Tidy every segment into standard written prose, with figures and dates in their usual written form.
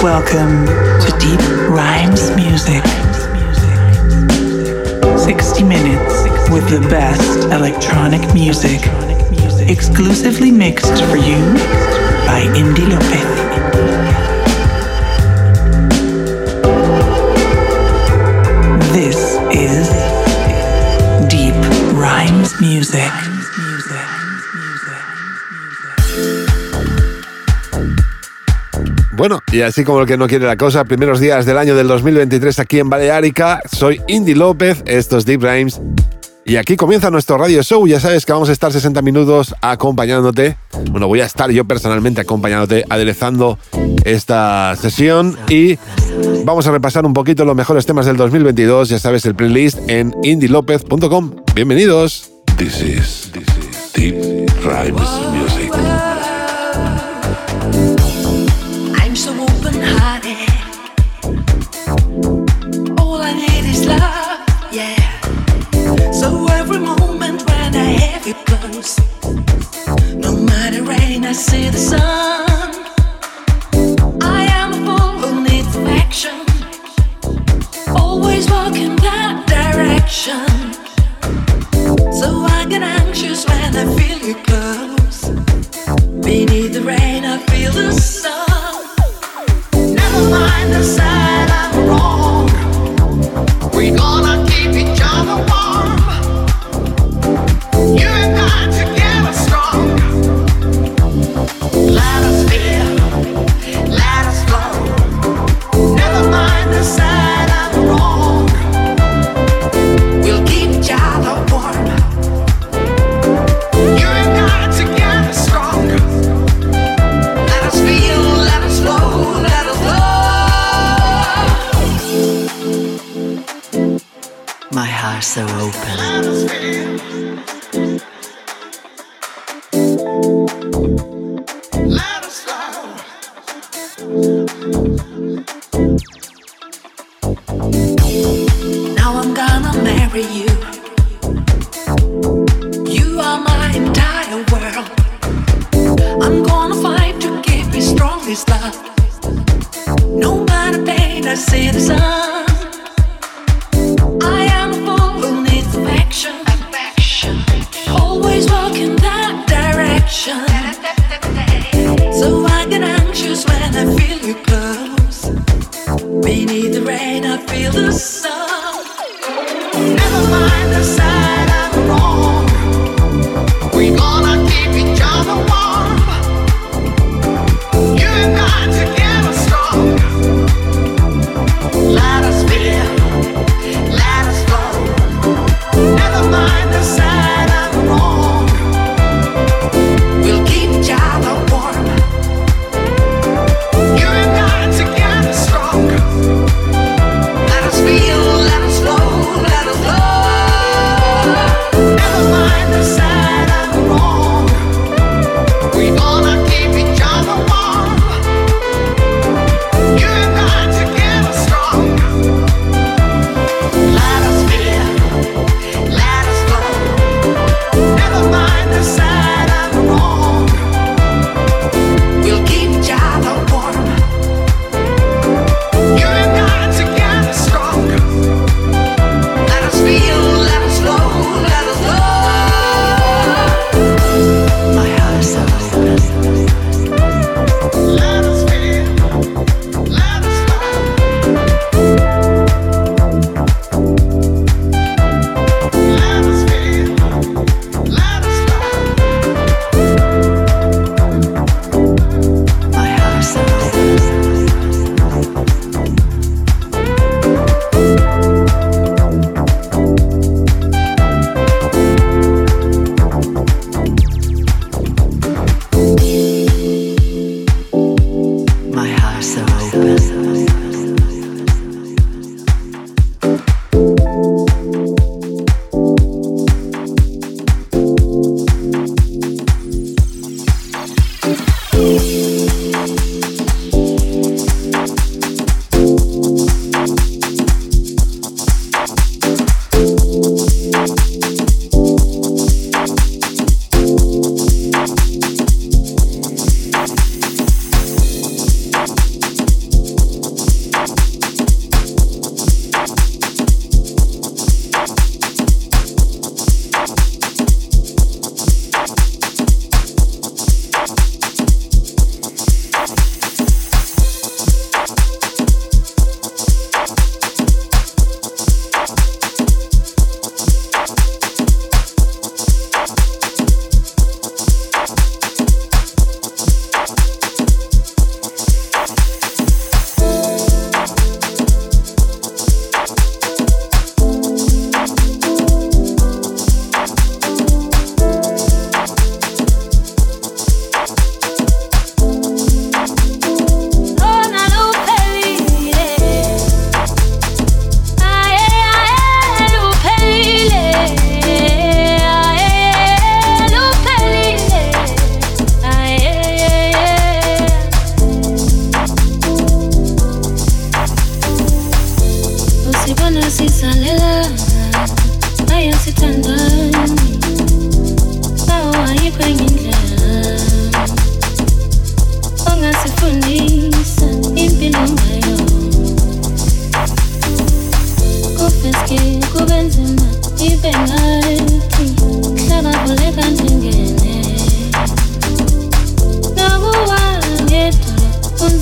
Welcome to Deep Rhymes Music. 60 minutes with the best electronic music. Exclusively mixed for you by Indy Lopez. This is Deep Rhymes Music. Bueno, y así como el que no quiere la cosa, primeros días del año del 2023 aquí en Balearica. Soy Indy López, esto es Deep Rhymes. Y aquí comienza nuestro radio show. Ya sabes que vamos a estar 60 minutos acompañándote. Bueno, voy a estar yo personalmente acompañándote, aderezando esta sesión. Y vamos a repasar un poquito los mejores temas del 2022. Ya sabes, el playlist en indylopez.com. Bienvenidos. This is Deep Rhymes Music. I'm so open-hearted. All I need is love, yeah. So every moment when I have you close, no matter rain, I see the sun. I am a fool who needs action, always walking that direction. So I get anxious when I feel you close. Beneath the rain, I feel the sun. Never mind the side I'm wrong. We're gonna keep each other warm. You and I together strong. Let us feel, let us flow. Never mind the side I'm wrong. We'll keep each other warm. You and I together strong. Let us feel, let us flow, let us love. My heart's so open. Let us feel. Let us love. Now I'm gonna marry you. You are my entire world. I'm gonna fight to keep it strong as love. No matter pain, I see the sun. I am a fool who needs affection. Always walking that direction. So I get anxious when I feel you close. Beneath the rain, I feel the sun. Never mind the side I'm wrong. We're gonna keep each other warm. You and I together strong. Let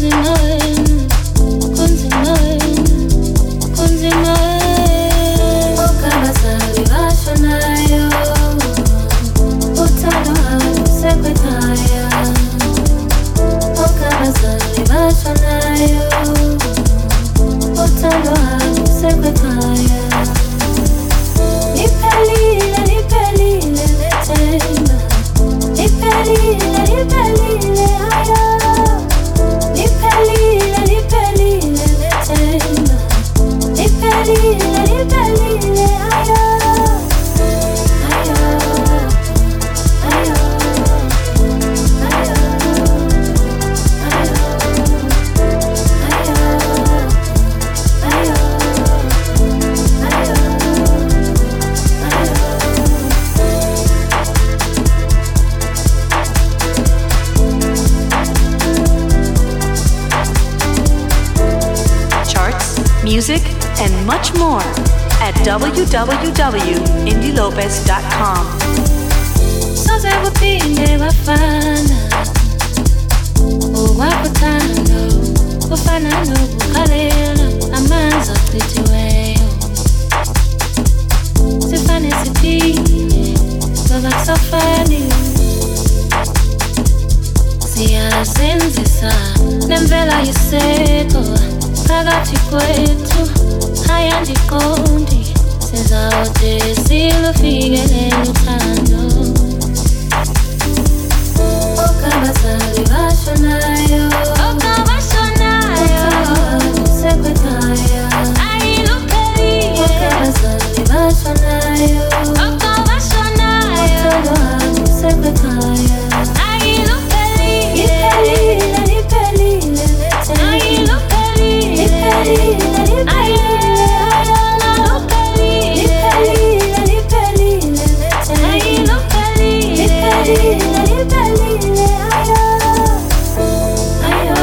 music, and much more at www.indilopez.com. Soze kupinde wafana uwakuthando kufana nokukhalela amanzi achithiweyo sifane siphile ngoba kusafani siyasenzisa nemvela yisekho phakathi kwethu haya ndiqondi sizawude silufikelele uthando okabazali bashonayo sekwekhaya ayiluphelile okabazali bashonayo sekwekhaya ayiluphelile liphelile ayiluphelile ayiluphelile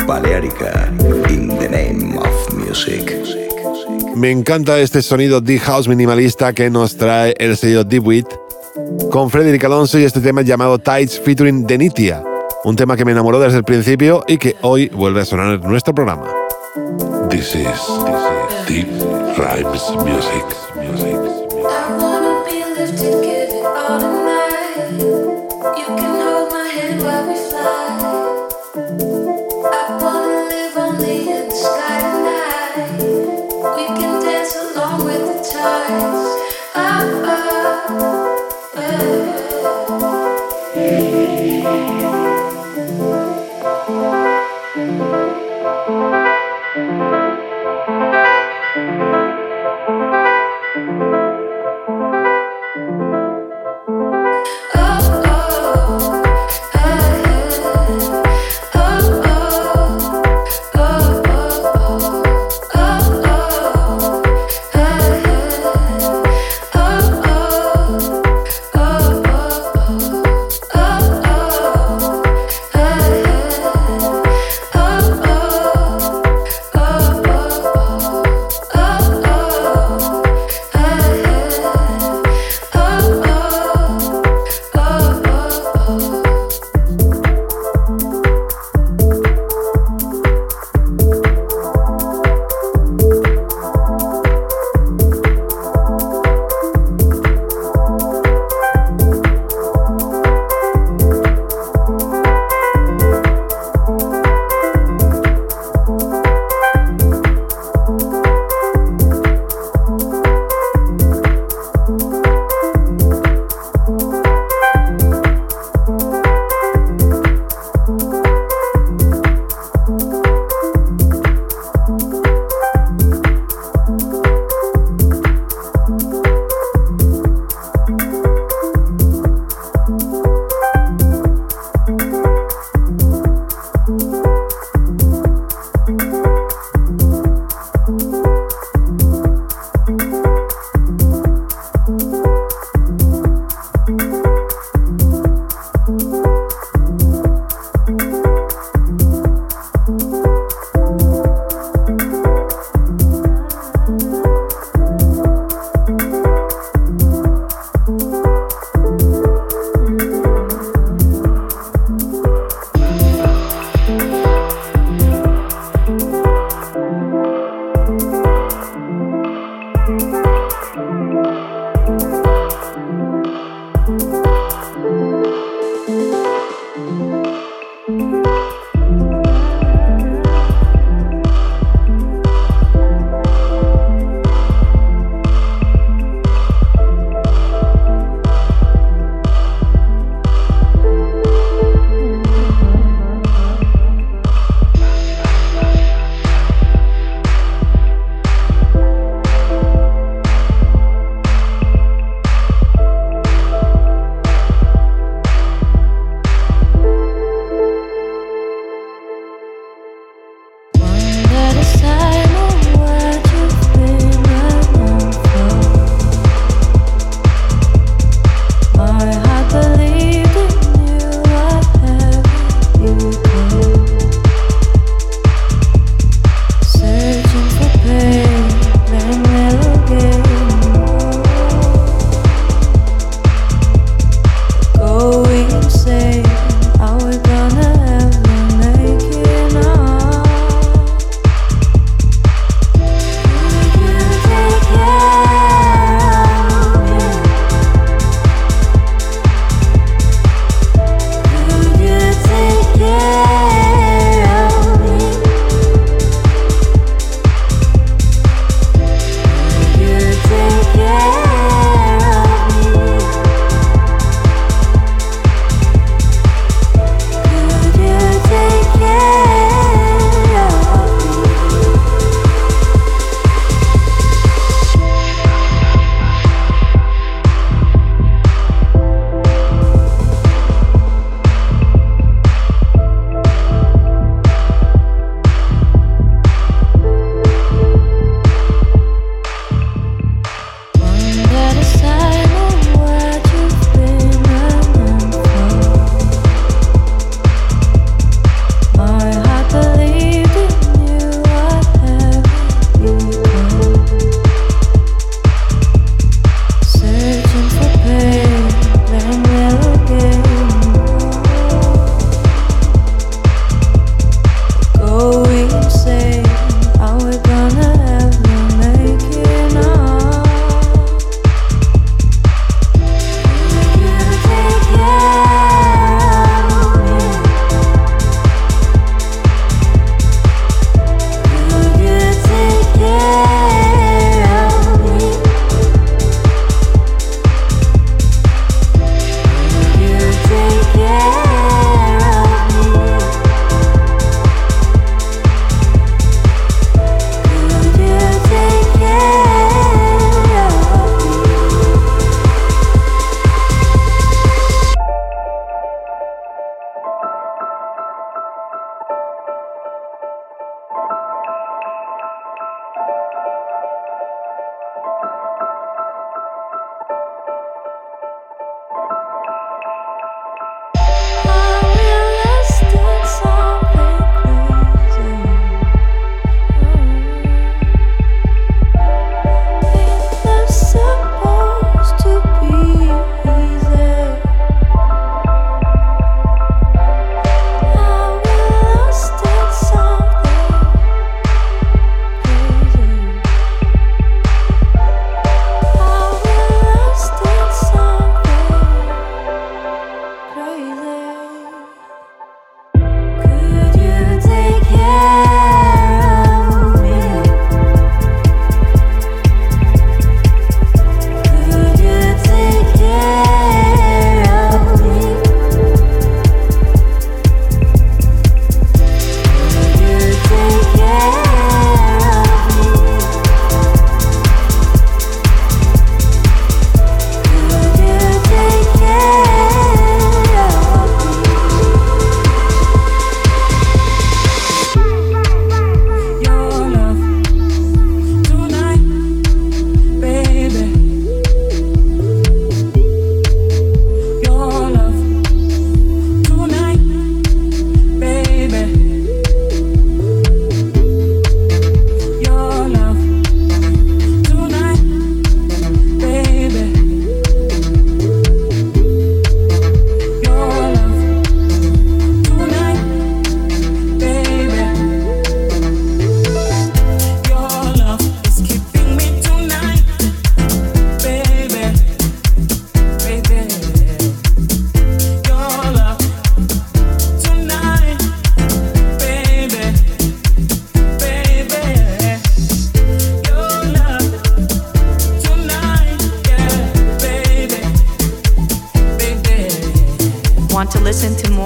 Balearica, in the name of music. Me encanta este sonido deep house minimalista que nos trae el sello Deep Wheat con Frederick Alonso y este tema llamado Tides featuring Denitia, un tema que me enamoró desde el principio y que hoy vuelve a sonar en nuestro programa. This is Deep Rhymes Music. I wanna be lifted, give it all tonight. You can hold my hand while we fly. I wanna live only in the sky tonight. We can dance along with the tides.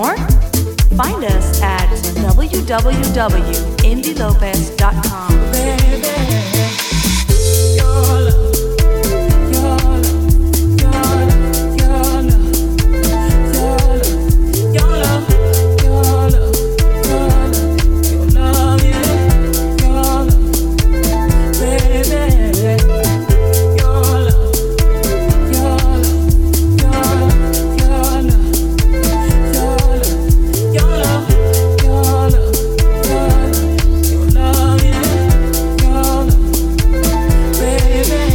more? Find us at www.indilopez.com. Baby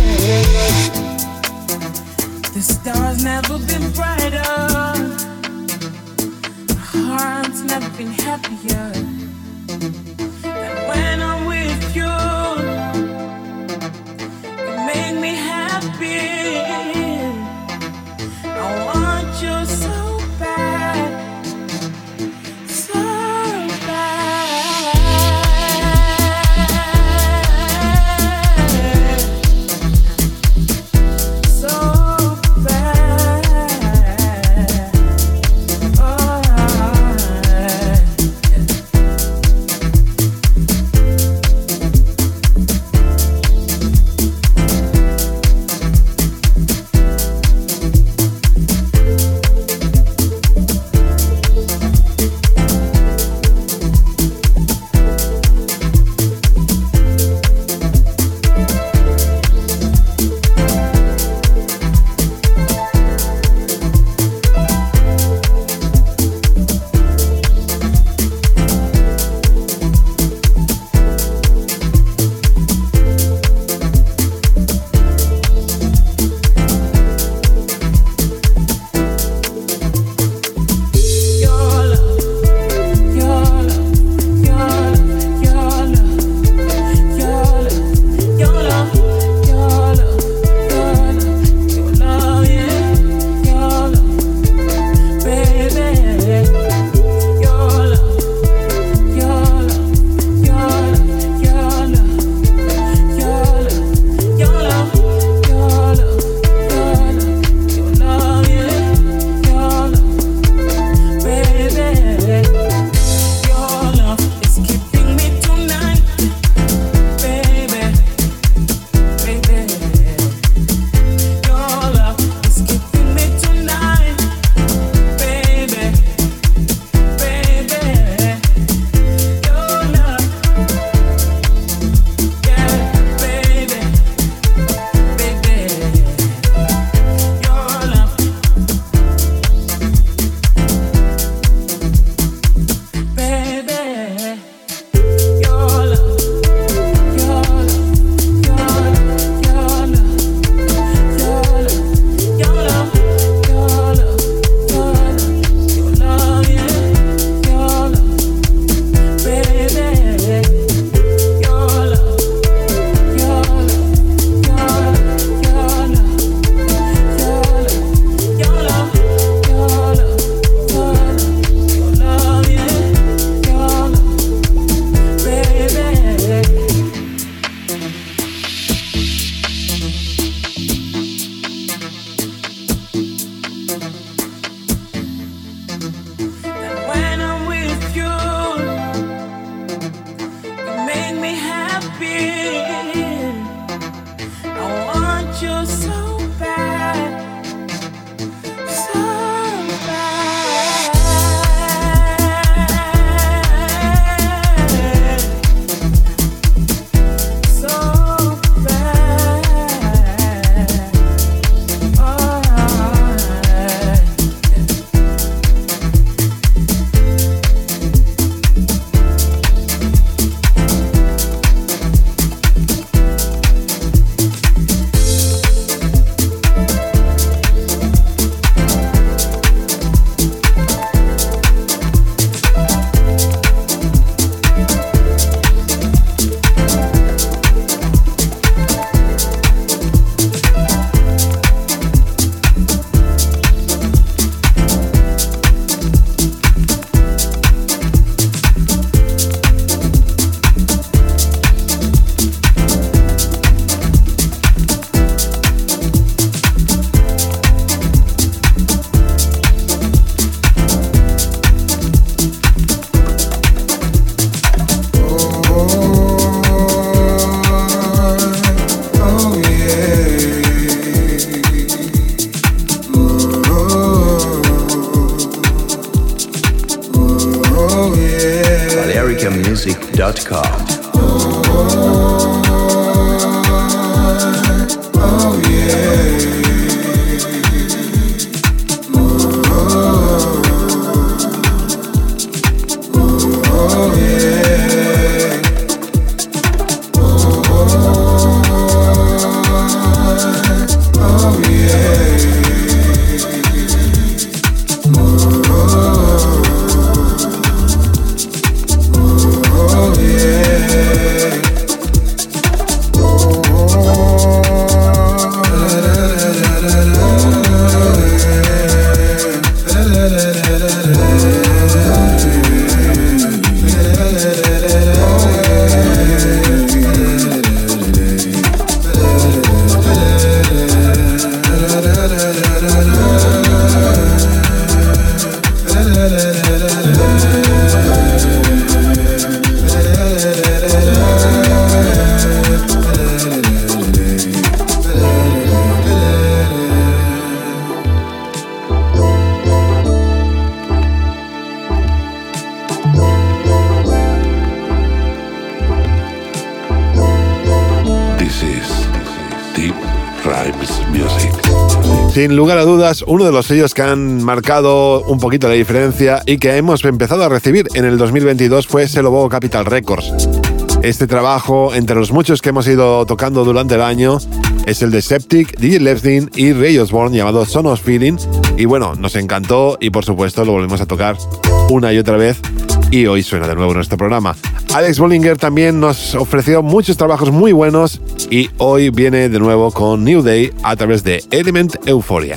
Sin lugar a dudas, uno de los sellos que han marcado un poquito la diferencia y que hemos empezado a recibir en el 2022 fue Selobo Capital Records. Este trabajo, entre los muchos que hemos ido tocando durante el año, es el de Septic, DJ Leftin y Ray Osborne, llamado Son of Feeling. Y bueno, nos encantó y por supuesto lo volvemos a tocar una y otra vez y hoy suena de nuevo en nuestro programa. Alex Bollinger también nos ofreció muchos trabajos muy buenos y hoy viene de nuevo con New Day a través de Element Euphoria.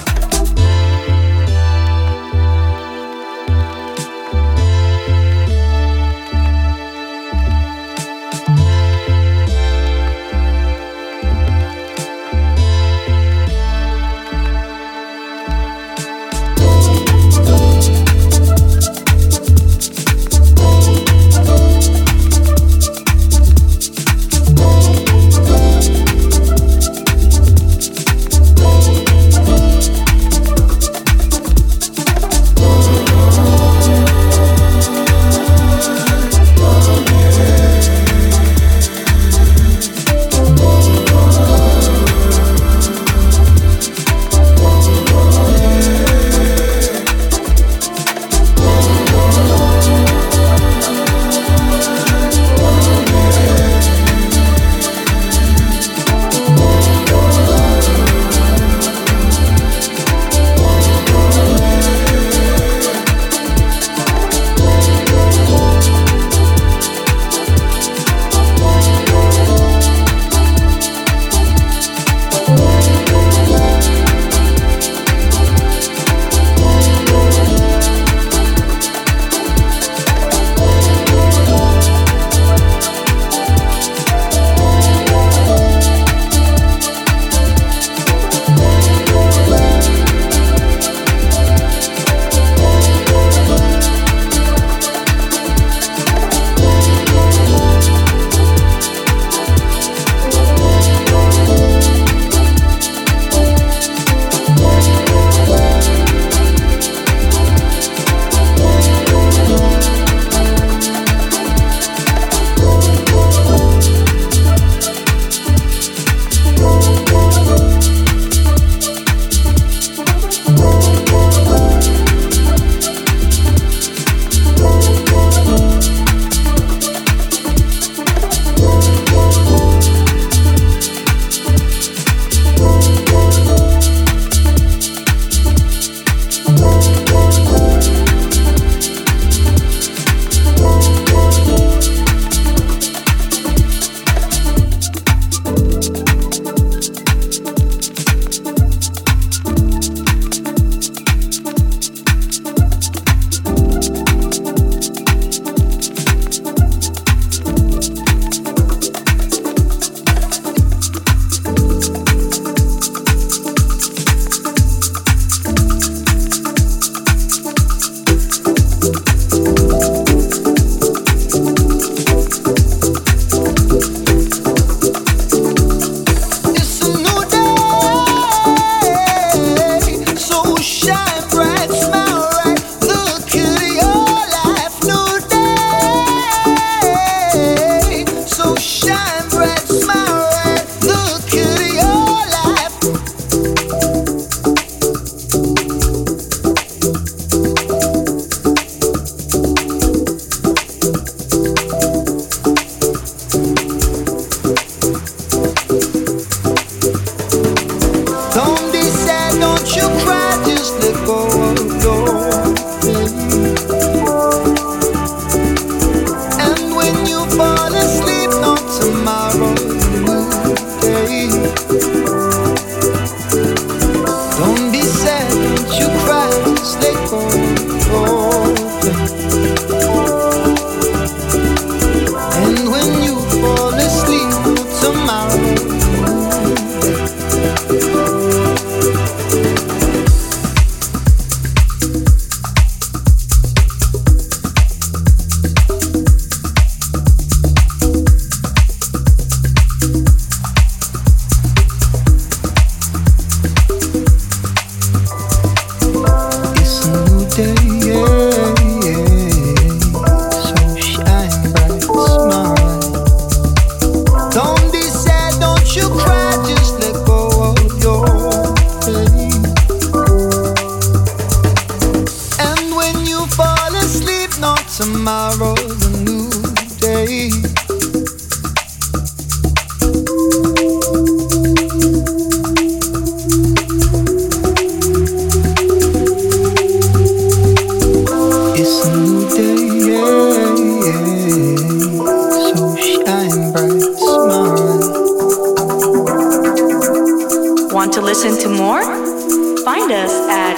listen to more? Find us at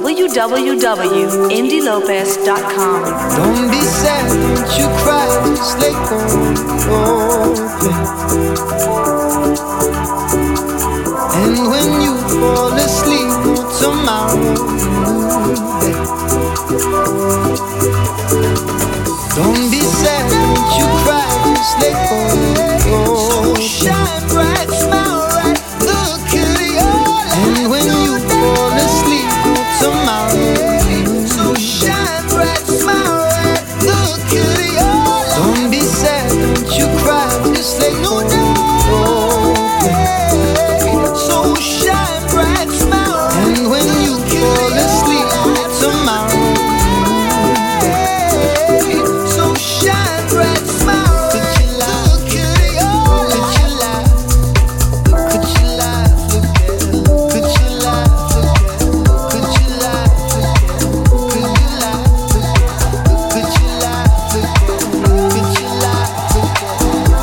www.indielopez.com. Don't be sad, don't you cry, just let go. And when you fall asleep, tomorrow. Don't be sad, don't you cry, just let go. So shine bright, smile right, look at your life. And when you fall asleep, tomorrow. So shine bright, smile right, look at your life. Don't be sad, don't you cry, just let go. So shine bright, smile right. And when you fall asleep, tomorrow. Shine bright, smile. Could you laugh? Look at your life. Could you laugh? Look at it. Could you laugh? Look at it. Could you laugh? Look at it. Could you laugh? Look at it. Could you laugh? Look at it. Could you laugh? Look at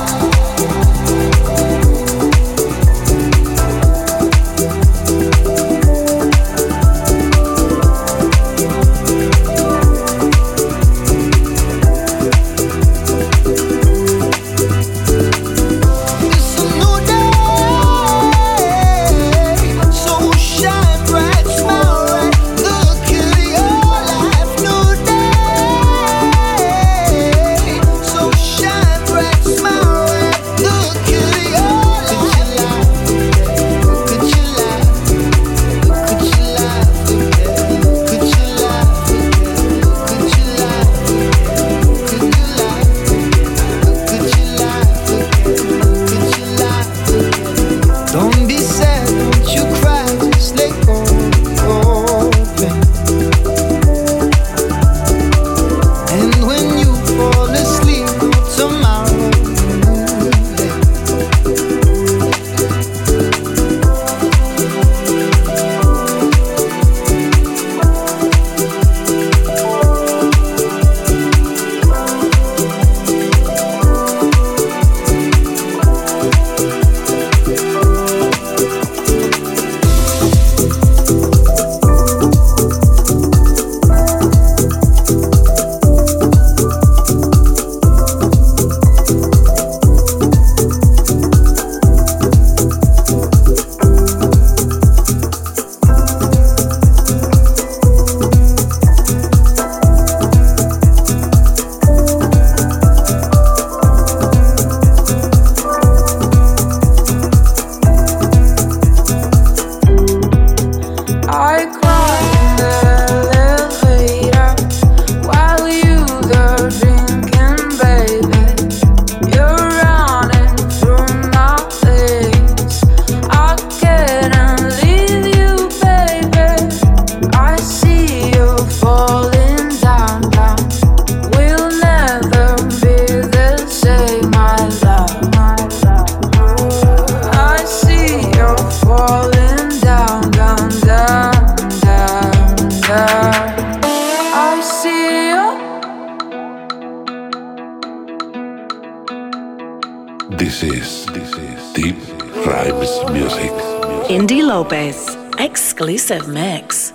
This is Deep Rhymes Music. Indie Lopez, exclusive mix.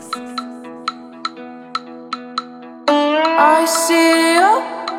I see you.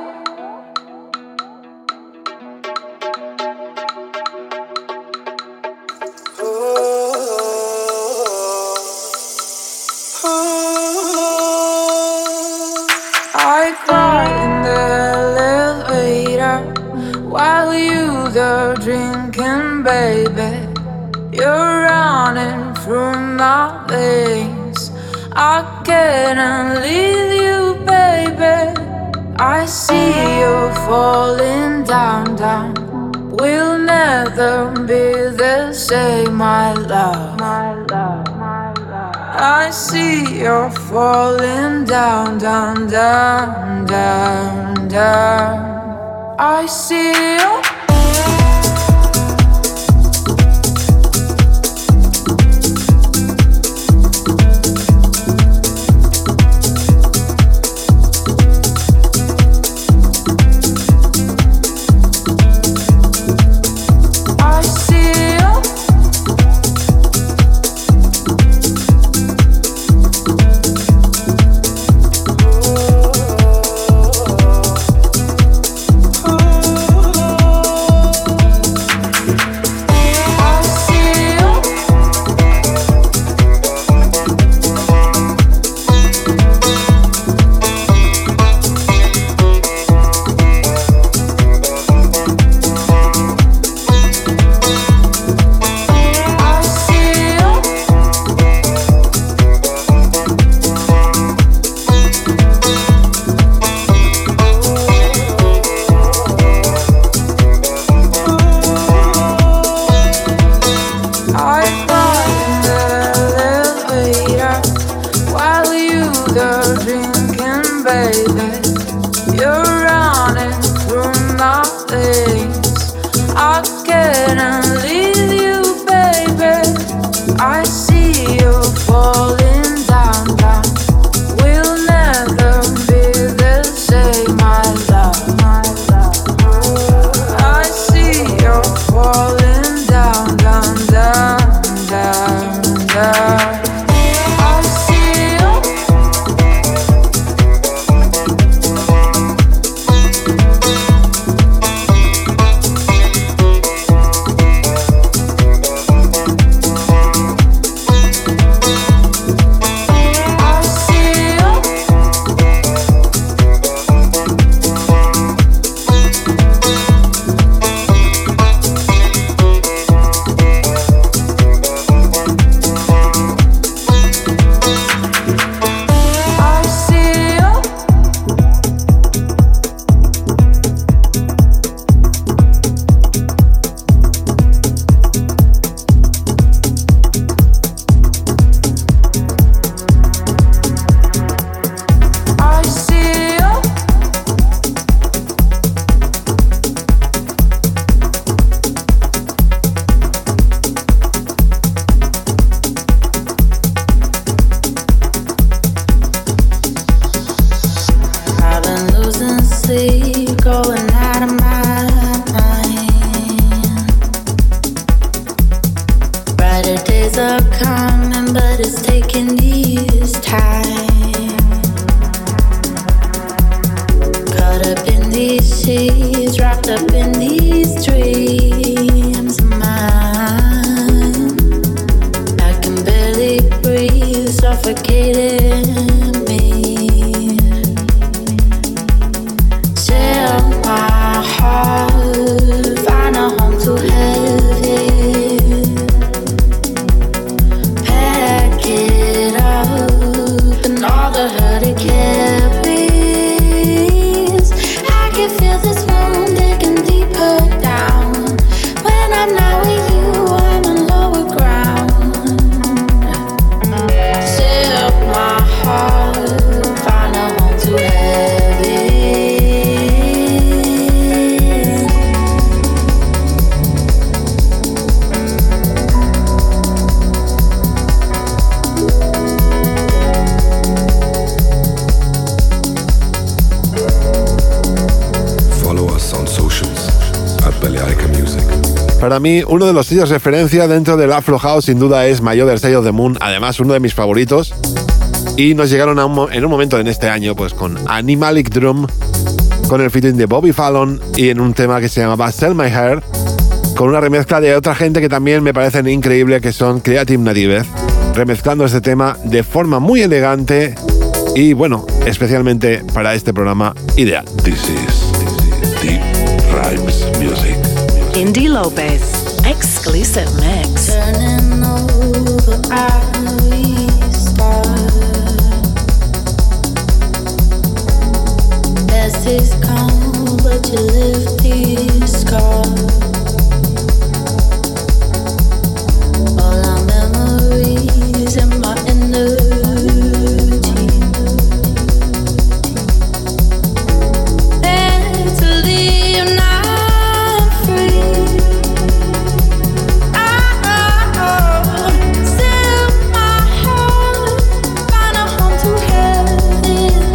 I cry in the elevator while you're drinking, baby. You're running through my veins. I can't leave you, baby. I see you falling down, down. We'll never be the same, my love, my love, my love. I see you falling down, down, down, down, down. I see you. face. I can't leave you, baby. I see you falling down, down. We'll never be the same, my love, my love. I see you falling down, down, down, down, down. Para mí, uno de los sellos de referencia dentro del Afro House sin duda es My Other Side of the Moon, además uno de mis favoritos. Y nos llegaron en un momento en este año pues con Animalic Drum, con el featuring de Bobby Fallon y en un tema que se llamaba Sell My Hair, con una remezcla de otra gente que también me parecen increíble, que son Creative Native, remezclando este tema de forma muy elegante y bueno, especialmente para este programa ideal. This is Deep Rhymes Music. Indy Lopez, exclusive mix. Turning over, I restart. Past is gone, but you live these scars. All our memories and my energy. Mentally, I'm not free. Sell my heart, find a home to heaven.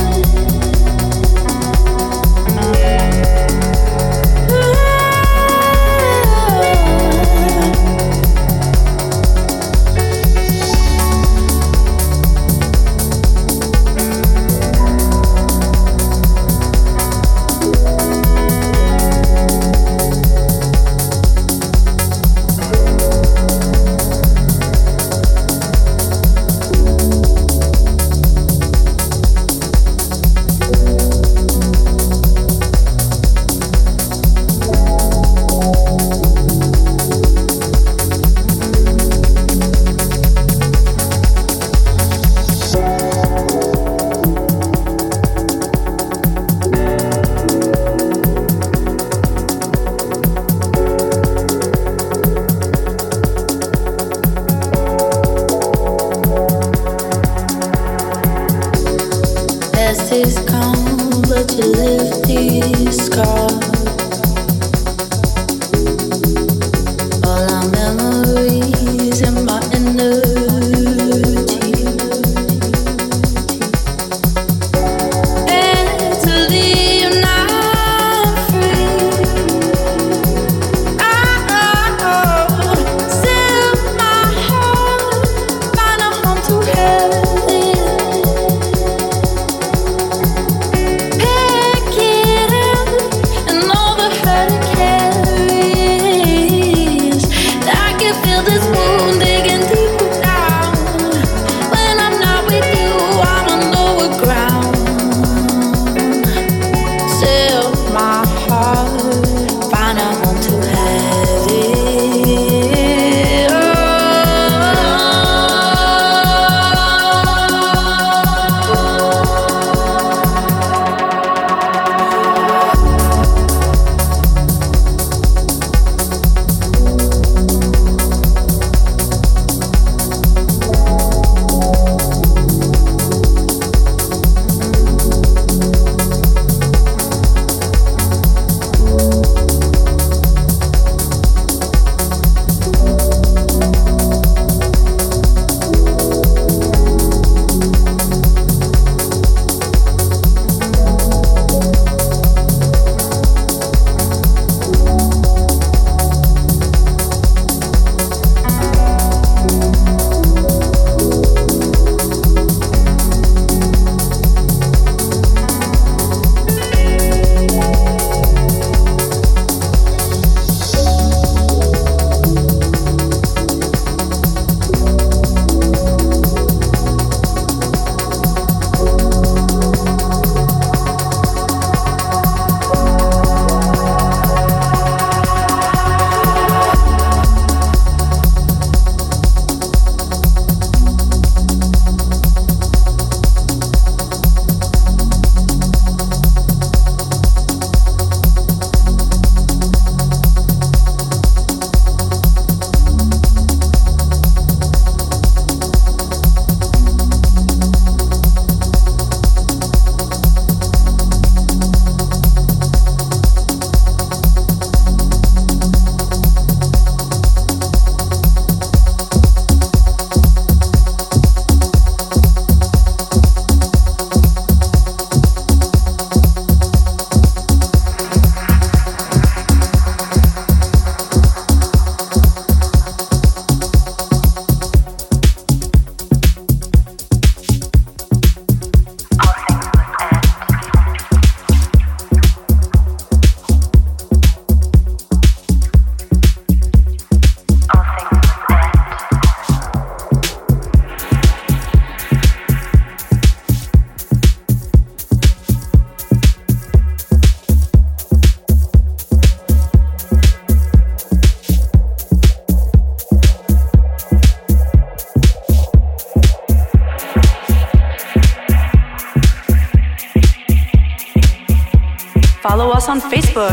us on Facebook,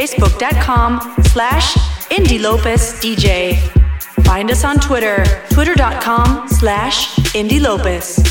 facebook.com/IndyLopezDJ. Find us on Twitter, twitter.com/IndyLopez.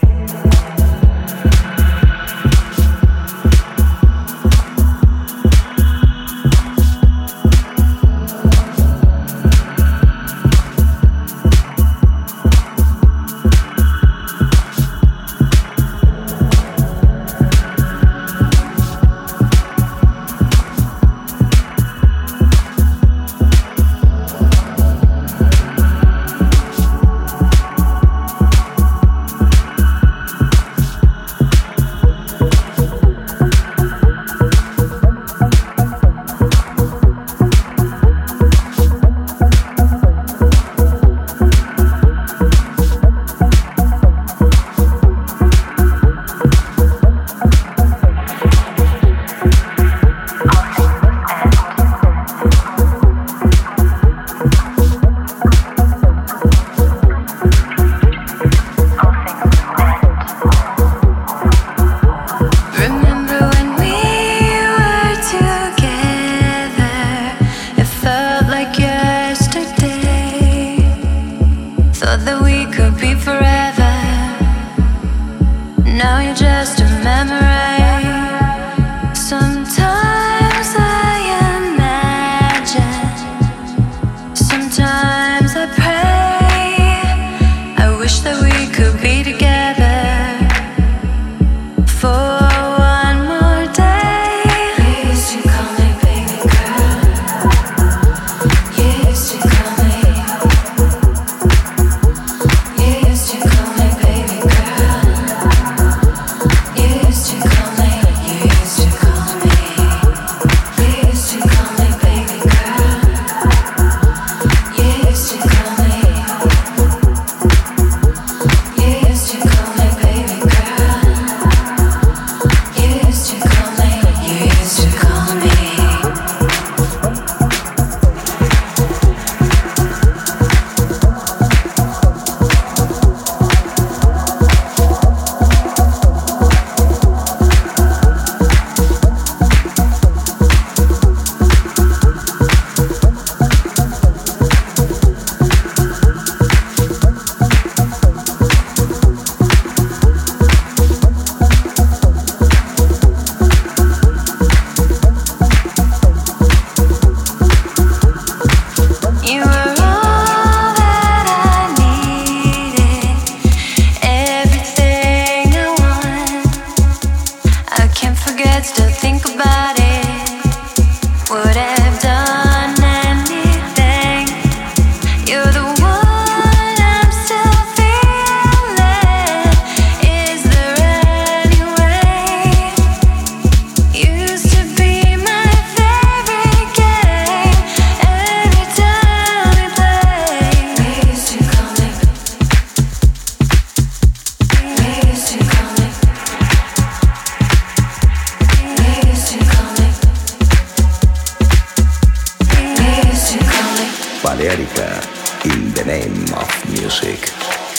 Balearica, in the name of music.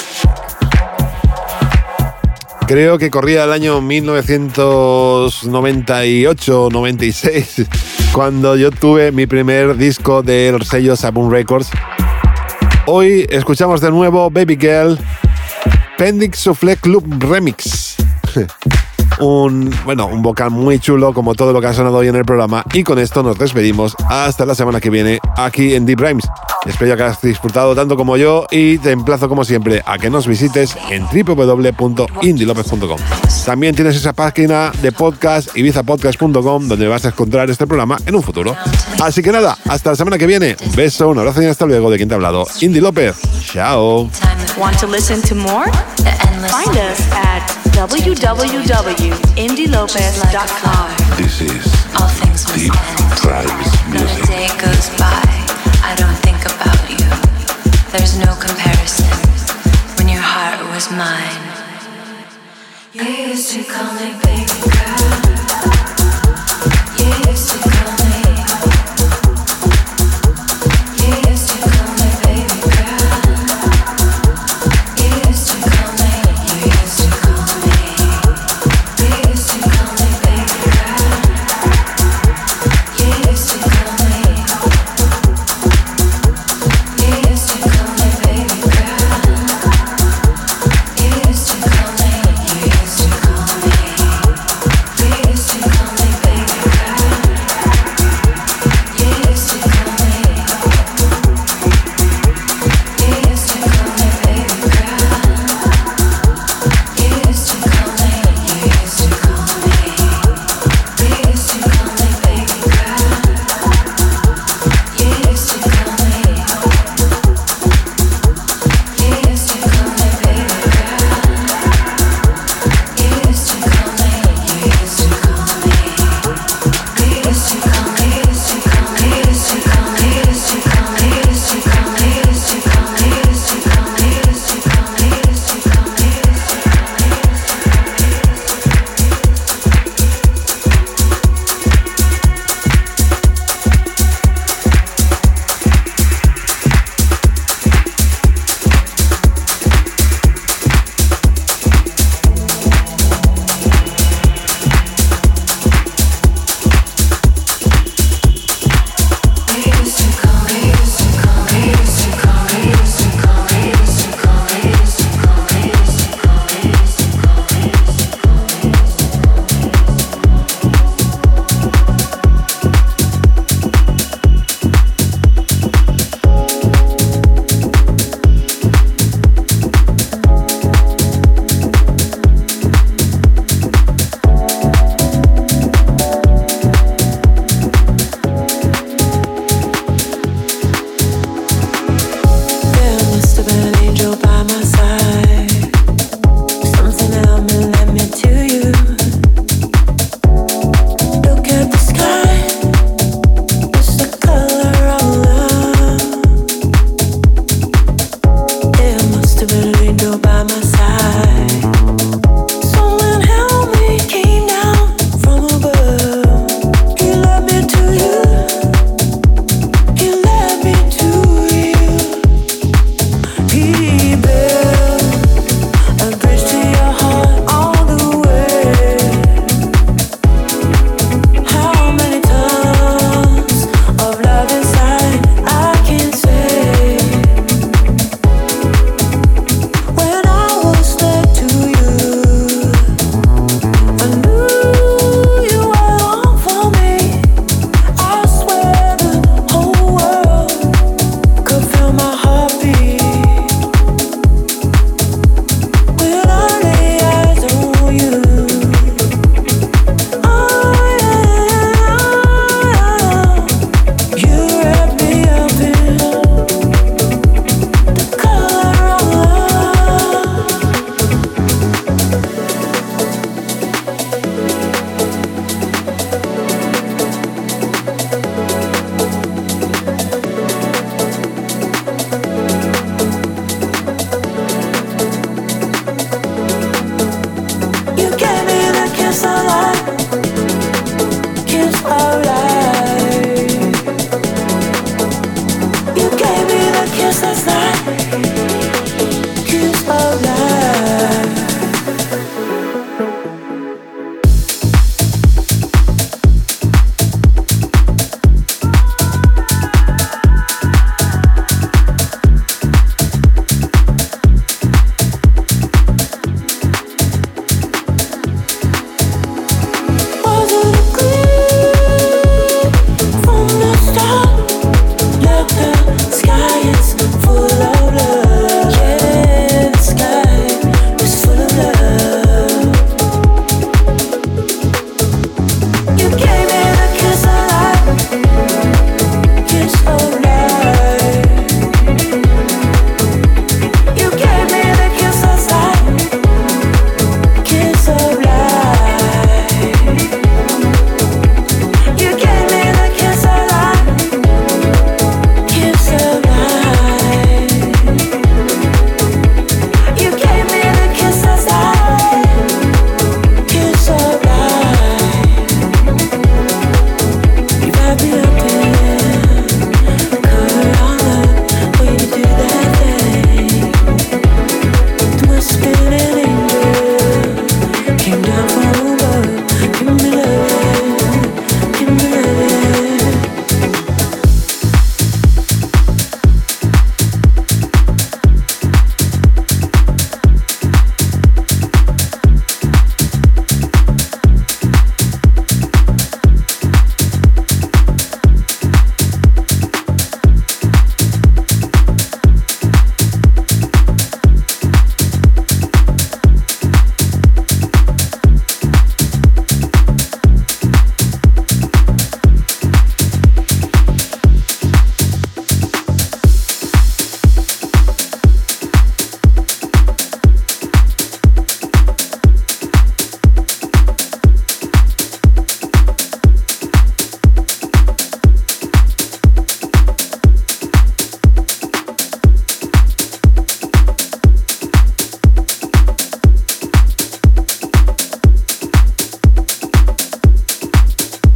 Creo que corría el año 1998-96 cuando yo tuve mi primer disco del sello Saboon Records. Hoy escuchamos de nuevo Baby Girl, Pending Soufflé Club Remix. Un vocal muy chulo como todo lo que ha sonado hoy en el programa, y con esto nos despedimos hasta la semana que viene aquí en Deep Rhymes. Espero que hayas disfrutado tanto como yo y te emplazo como siempre a que nos visites en www.indylopez.com. También tienes esa página de podcast, ibizapodcast.com, donde vas a encontrar este programa en un futuro. Así que nada, hasta la semana que viene. Un beso, un abrazo y hasta luego de quien te ha hablado, Indy López. Chao. Want to listen to more? Find us at www.indylopez.com. This is All things must Deep end. Rhymes Not a Music. day goes by, I don't think about you. There's no comparison when your heart was mine. You used to call me baby girl. You used to call me. You used to call me baby girl. You used to call me. You used to call me. You used to call me baby girl.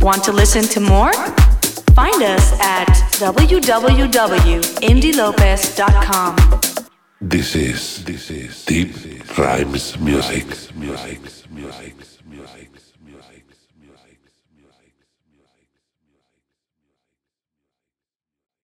Want to listen to more? Find us at www.indilopez.com. This is Deep Rhymes Music.